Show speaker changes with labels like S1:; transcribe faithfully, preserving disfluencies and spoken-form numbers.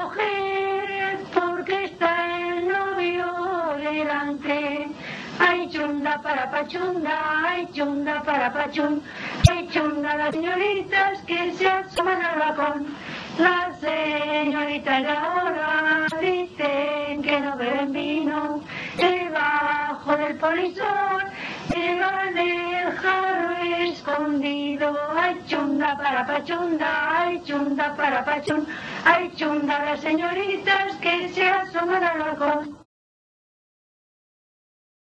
S1: mujer porque está el novio delante. Ay, chunda para pachunda, ay, chunda para pachún, ay, chunda las señoritas que se asoman al balcón. Las señoritas de ahora dicen que no beben vino, debajo del polisón llevan el jarro escondido. Ay, chunda para pachunda, ay, chunda para pachún, ay, chunda las señoritas que se asoman al balcón.